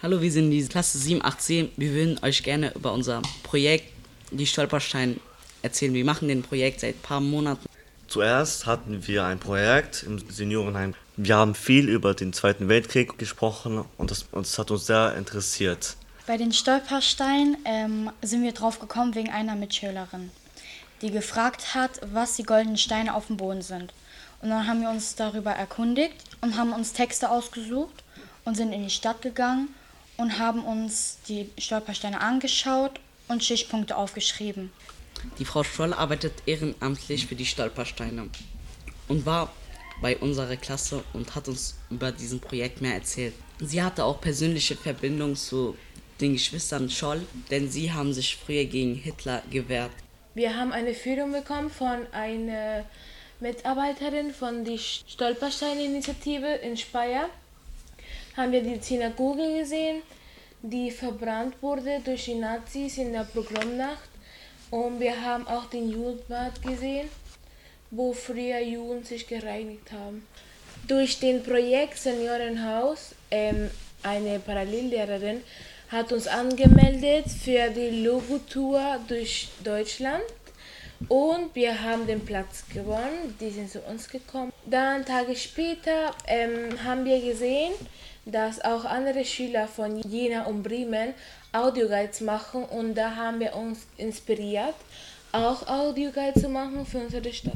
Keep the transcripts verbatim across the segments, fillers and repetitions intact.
Hallo, wir sind die Klasse sieben acht zehn. Wir würden euch gerne über unser Projekt, die Stolpersteine, erzählen. Wir machen den Projekt seit ein paar Monaten. Zuerst hatten wir ein Projekt im Seniorenheim. Wir haben viel über den Zweiten Weltkrieg gesprochen und das, und das hat uns sehr interessiert. Bei den Stolpersteinen ähm, sind wir drauf gekommen wegen einer Mitschülerin, die gefragt hat, was die goldenen Steine auf dem Boden sind. Und dann haben wir uns darüber erkundigt und haben uns Texte ausgesucht und sind in die Stadt gegangen und haben uns die Stolpersteine angeschaut und Stichpunkte aufgeschrieben. Die Frau Stroll arbeitet ehrenamtlich für die Stolpersteine und war bei unserer Klasse und hat uns über diesen Projekt mehr erzählt. Sie hatte auch persönliche Verbindung zu den Geschwistern Scholl, denn sie haben sich früher gegen Hitler gewehrt. Wir haben eine Führung bekommen von einer Mitarbeiterin von der Stolperstein-Initiative in Speyer. Haben wir die Synagoge gesehen, die verbrannt wurde durch die Nazis in der Pogromnacht. Und wir haben auch den Judenbad gesehen, wo früher Juden sich gereinigt haben. Durch den Projekt Seniorenhaus, ähm, eine Parallellehrerin, hat uns angemeldet für die Logotour durch Deutschland. Und wir haben den Platz gewonnen, die sind zu uns gekommen. Dann Tage später ähm, haben wir gesehen, dass auch andere Schüler von Jena und Bremen Audioguides machen und da haben wir uns inspiriert, auch Audioguide zu machen für unsere Stadt.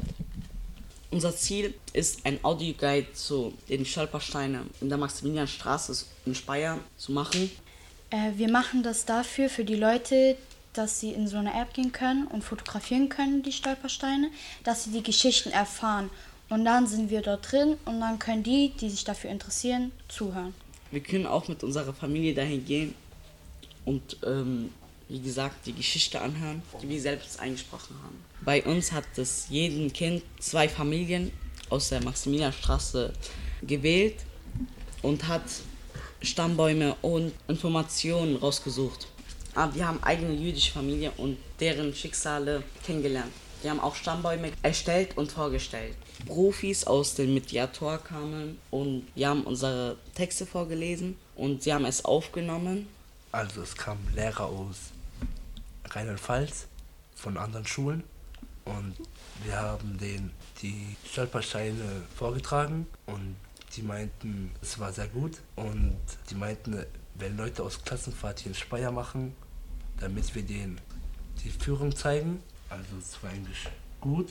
Unser Ziel ist, ein Audioguide zu den Stolpersteinen in der Maximilianstraße in Speyer zu machen. Äh, wir machen das dafür, für die Leute, dass sie in so eine App gehen können und fotografieren können, die Stolpersteine, dass sie die Geschichten erfahren. Und dann sind wir dort drin und dann können die, die sich dafür interessieren, zuhören. Wir können auch mit unserer Familie dahin gehen und, ähm, wie gesagt, die Geschichte anhören, die wir selbst eingesprochen haben. Bei uns hat es jedem Kind zwei Familien aus der Maximilianstraße gewählt und hat Stammbäume und Informationen rausgesucht. Aber wir haben eigene jüdische Familie und deren Schicksale kennengelernt. Wir haben auch Stammbäume erstellt und vorgestellt. Profis aus dem Mediator kamen und wir haben unsere Texte vorgelesen und sie haben es aufgenommen. Also es kamen Lehrer aus Rheinland-Pfalz, von anderen Schulen und wir haben denen die Stolpersteine vorgetragen und die meinten, es war sehr gut und die meinten, wenn Leute aus Klassenfahrt hier in Speyer machen, damit wir denen die Führung zeigen. Also es war eigentlich gut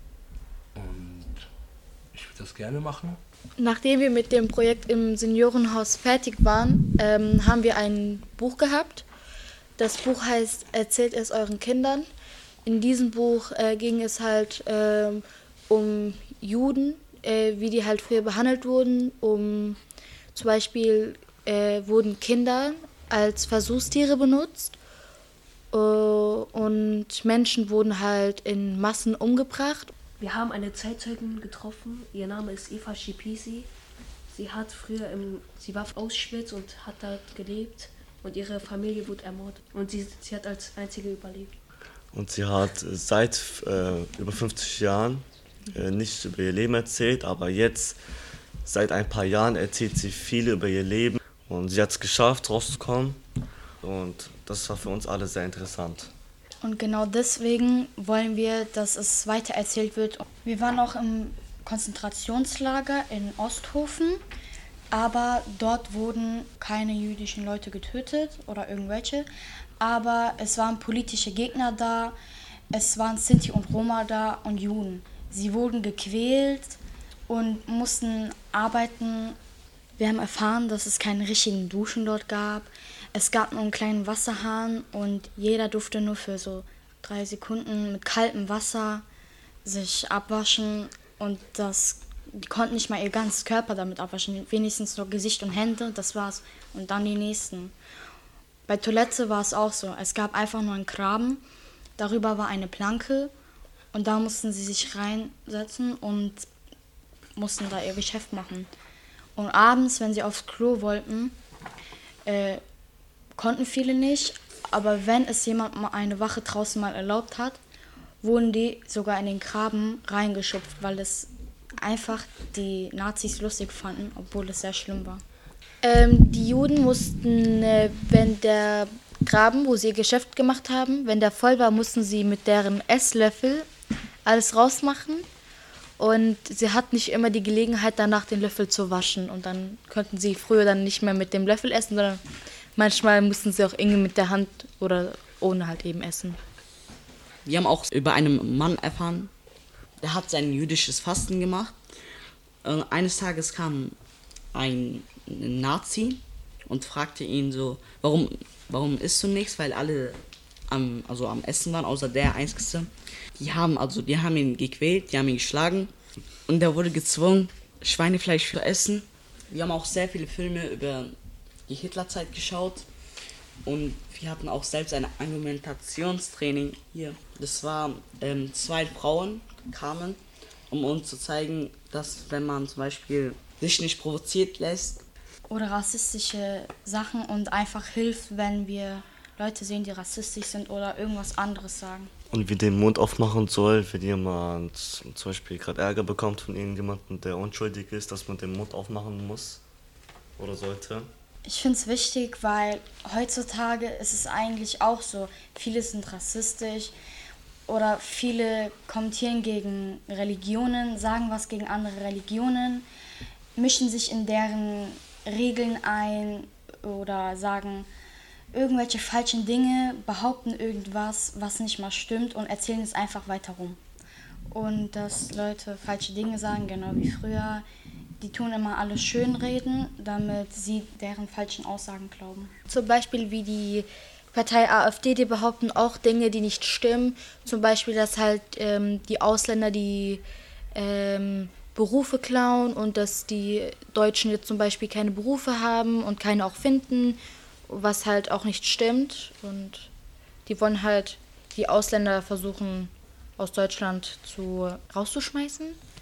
und ich würde das gerne machen. Nachdem wir mit dem Projekt im Seniorenhaus fertig waren, ähm, haben wir ein Buch gehabt. Das Buch heißt Erzählt es euren Kindern. In diesem Buch äh, ging es halt äh, um Juden, äh, wie die halt früher behandelt wurden. Um zum Beispiel äh, wurden Kinder als Versuchstiere benutzt. Und Menschen wurden halt in Massen umgebracht. Wir haben eine Zeitzeugin getroffen, ihr Name ist Eva Schipisi. Sie hat früher im, sie war auf Auschwitz und hat dort gelebt und ihre Familie wurde ermordet und sie, sie hat als einzige überlebt. Und sie hat seit äh, über fünfzig Jahren äh, nicht über ihr Leben erzählt, aber jetzt, seit ein paar Jahren, erzählt sie viel über ihr Leben und sie hat es geschafft, rauszukommen. Und das war für uns alle sehr interessant. Und genau deswegen wollen wir, dass es weiter erzählt wird. Wir waren auch im Konzentrationslager in Osthofen, aber dort wurden keine jüdischen Leute getötet oder irgendwelche. Aber es waren politische Gegner da, es waren Sinti und Roma da und Juden. Sie wurden gequält und mussten arbeiten. Wir haben erfahren, dass es keine richtigen Duschen dort gab. Es gab nur einen kleinen Wasserhahn und jeder durfte nur für so drei Sekunden mit kaltem Wasser sich abwaschen. Und das, die konnten nicht mal ihr ganzes Körper damit abwaschen, wenigstens nur Gesicht und Hände, das war's. Und dann die nächsten. Bei Toilette war es auch so. Es gab einfach nur einen Graben, darüber war eine Planke und da mussten sie sich reinsetzen und mussten da ihr Geschäft machen. Und abends, wenn sie aufs Klo wollten, äh, konnten viele nicht, aber wenn es jemand mal eine Wache draußen mal erlaubt hat, wurden die sogar in den Graben reingeschupft, weil es einfach die Nazis lustig fanden, obwohl es sehr schlimm war. Ähm, die Juden mussten, äh, wenn der Graben, wo sie ihr Geschäft gemacht haben, wenn der voll war, mussten sie mit deren Esslöffel alles rausmachen. Und sie hatten nicht immer die Gelegenheit, danach den Löffel zu waschen. Und dann konnten sie früher dann nicht mehr mit dem Löffel essen, sondern manchmal mussten sie auch irgendwie mit der Hand oder ohne halt eben essen. Wir haben auch über einen Mann erfahren, der hat sein jüdisches Fasten gemacht. Äh, eines Tages kam ein Nazi und fragte ihn so, warum, warum isst du nichts? Weil alle am, also am Essen waren, außer der Einzige. Die haben, also, die haben ihn gequält, die haben ihn geschlagen und er wurde gezwungen, Schweinefleisch zu essen. Wir haben auch sehr viele Filme über die Hitlerzeit geschaut und wir hatten auch selbst ein Argumentationstraining hier. Das war, ähm, zwei Frauen kamen, um uns zu zeigen, dass wenn man zum Beispiel sich nicht provoziert lässt, Oder rassistische Sachen und einfach hilft, wenn wir Leute sehen, die rassistisch sind oder irgendwas anderes sagen. Und wie den Mund aufmachen soll, wenn jemand zum Beispiel gerade Ärger bekommt von irgendjemandem, der unschuldig ist, dass man den Mund aufmachen muss oder sollte. Ich finde es wichtig, weil heutzutage ist es eigentlich auch so, viele sind rassistisch oder viele kommentieren gegen Religionen, sagen was gegen andere Religionen, mischen sich in deren Regeln ein oder sagen irgendwelche falschen Dinge, behaupten irgendwas, was nicht mal stimmt und erzählen es einfach weiter rum. Und dass Leute falsche Dinge sagen, genau wie früher, die tun immer alles schönreden, damit sie deren falschen Aussagen glauben. Zum Beispiel wie die Partei AfD, die behaupten auch Dinge, die nicht stimmen. Zum Beispiel, dass halt ähm, die Ausländer die ähm, Berufe klauen und dass die Deutschen jetzt zum Beispiel keine Berufe haben und keine auch finden, was halt auch nicht stimmt. Und die wollen halt die Ausländer versuchen, aus Deutschland zu rauszuschmeißen,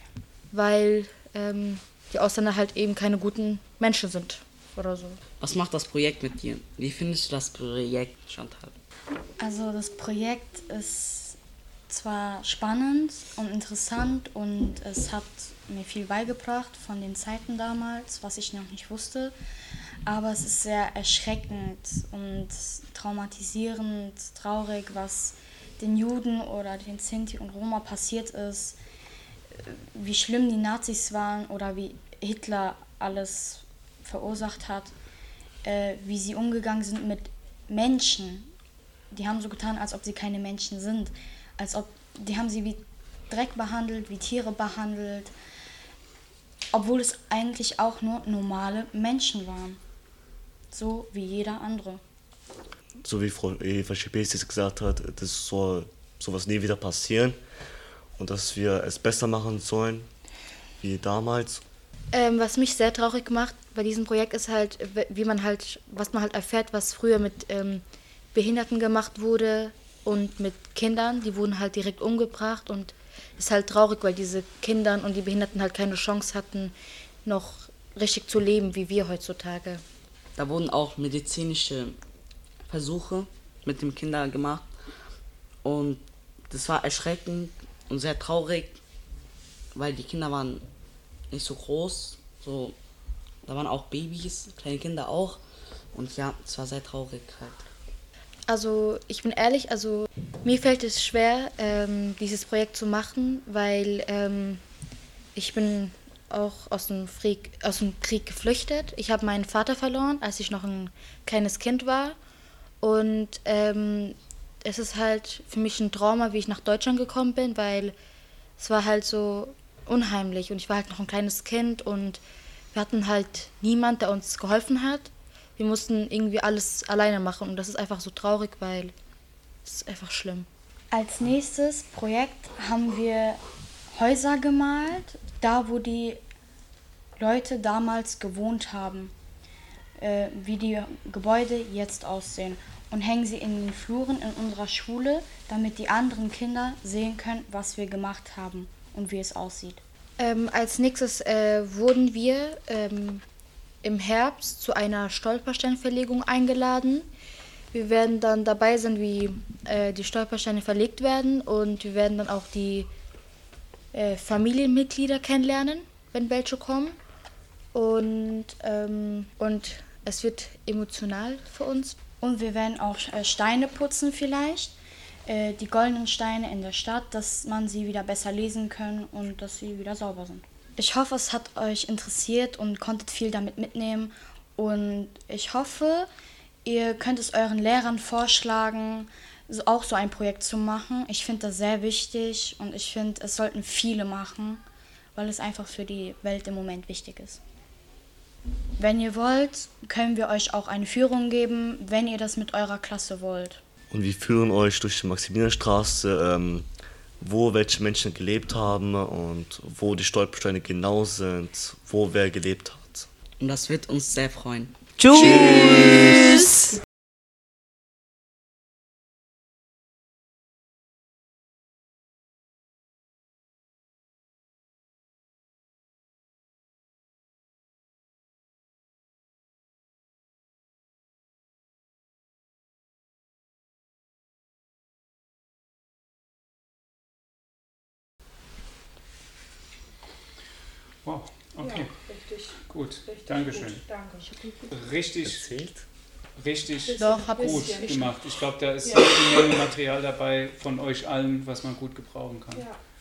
weil ähm, die Ausländer halt eben keine guten Menschen sind oder so. was macht das Projekt mit dir? Wie findest du das Projekt, Chantal? Also das Projekt ist zwar spannend und interessant und es hat mir viel beigebracht von den Zeiten damals, was ich noch nicht wusste, aber es ist sehr erschreckend und traumatisierend, traurig, was den Juden oder den Sinti und Roma passiert ist, wie schlimm die Nazis waren oder wie Hitler alles verursacht hat, äh, wie sie umgegangen sind mit Menschen. Die haben so getan, als ob sie keine Menschen sind, als ob die haben sie wie Dreck behandelt, wie Tiere behandelt, obwohl es eigentlich auch nur normale Menschen waren, so wie jeder andere. So wie Frau Eva Schipesi gesagt hat, das soll sowas nie wieder passieren und dass wir es besser machen sollen wie damals. Ähm, was mich sehr traurig macht bei diesem Projekt ist halt, wie man halt, was man halt erfährt, was früher mit ähm, Behinderten gemacht wurde und mit Kindern, die wurden halt direkt umgebracht und ist halt traurig, weil diese Kinder und die Behinderten halt keine Chance hatten, noch richtig zu leben, wie wir heutzutage. Da wurden auch medizinische Versuche mit dem Kindern gemacht und das war erschreckend und sehr traurig, weil die Kinder waren nicht so groß, so, da waren auch Babys, kleine Kinder auch und ja, es war sehr traurig halt. Also ich bin ehrlich, also mir fällt es schwer, ähm, dieses Projekt zu machen, weil ähm, ich bin auch aus dem, Krieg, aus dem Krieg geflüchtet. Ich habe meinen Vater verloren, als ich noch ein kleines Kind war. Und ähm, es ist halt für mich ein Trauma, wie ich nach Deutschland gekommen bin, weil es war halt so unheimlich. Und ich war halt noch ein kleines Kind und wir hatten halt niemand, der uns geholfen hat. Wir mussten irgendwie alles alleine machen und das ist einfach so traurig, weil es ist einfach schlimm. Als nächstes Projekt haben wir Häuser gemalt, da wo die Leute damals gewohnt haben, äh, wie die Gebäude jetzt aussehen und hängen sie in den Fluren in unserer Schule, damit die anderen Kinder sehen können, was wir gemacht haben und wie es aussieht. Ähm, als nächstes äh, wurden wir ähm, im Herbst zu einer Stolpersteinverlegung eingeladen. Wir werden dann dabei sein, wie äh, die Stolpersteine verlegt werden und wir werden dann auch die äh, Familienmitglieder kennenlernen, wenn welche kommen. und, ähm, und es wird emotional für uns. Und wir werden auch äh, Steine putzen vielleicht, äh, die goldenen Steine in der Stadt, dass man sie wieder besser lesen kann und dass sie wieder sauber sind. Ich hoffe, es hat euch interessiert und konntet viel damit mitnehmen. Und ich hoffe, ihr könnt es euren Lehrern vorschlagen, so, auch so ein Projekt zu machen. Ich finde das sehr wichtig und ich finde, es sollten viele machen, weil es einfach für die Welt im Moment wichtig ist. Wenn ihr wollt, können wir euch auch eine Führung geben, wenn ihr das mit eurer Klasse wollt. Und wir führen euch durch die Maximilianstraße, ähm, wo welche Menschen gelebt haben und wo die Stolpersteine genau sind, wo wer gelebt hat. Und das wird uns sehr freuen. Tschüss! Wow, okay. Ja, richtig. Gut, Richtig Dankeschön. Gut, danke. Richtig, Erzählt? richtig Doch, hab gut ich. gemacht. Ich glaube, da ist Ja. jede Menge Material dabei von euch allen, was man gut gebrauchen kann. Ja.